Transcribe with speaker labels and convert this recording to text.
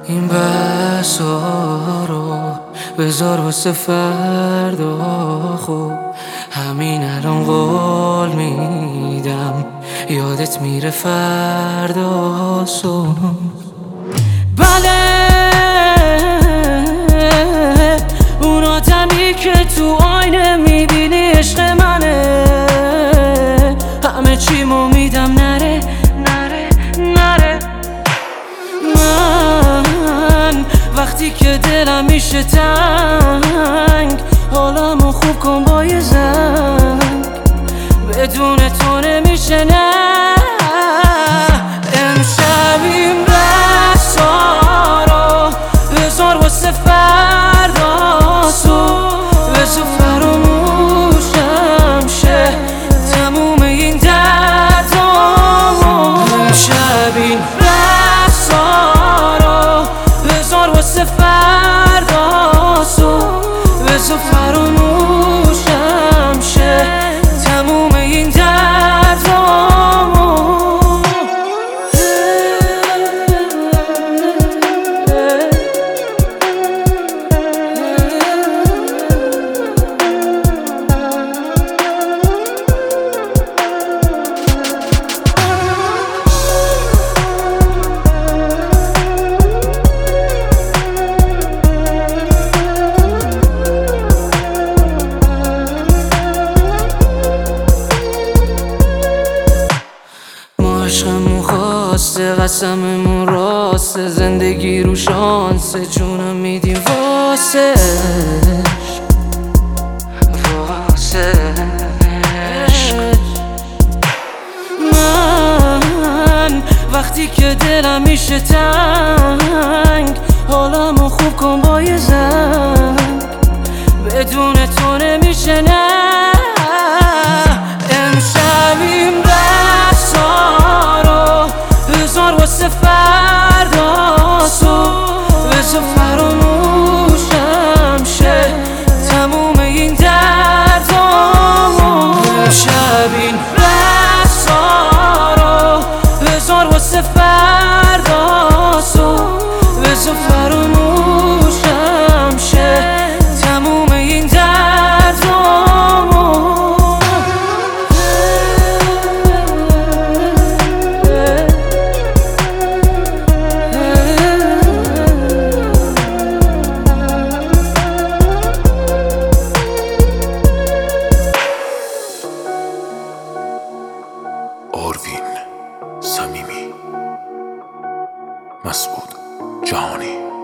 Speaker 1: این بحثا رو بذار واسه فردا. خب همین الان قول میدم یادت میره فردا صبح. بله اون آدمی که تو آینه میبینی عشق منه، همه چیمو میدم نره نره نره. من وقتی که دلم میشه تنگ حالمو خوب کن با یه زنگ، بدون تو نمیشه نه. امشب این بحثا رو بذار واسه فردا صبح، بذار فراموشم شه تموم این دردامو. امشب این بحثا رو بذار واسه فردا صبح، بذار فراموشم شه تموم این دردامو. عشقمون خواسته قسممون راسته، زندگی رو شانسه جونم میدیم واسه من وقتی که دلم میشه تنگ حالمو خوب کن با یه زنگ، بدون تو نمیشه نه. امشب این بحثا رو بذار واسه فردا صبح، بذار فراموشم شه تموم این دردامو. امشب این بحثا رو بذار واسه فردا صبح، بذار فراموشم شه تموم این دردامو.
Speaker 2: آروین صمیمی، مسعود جهانی.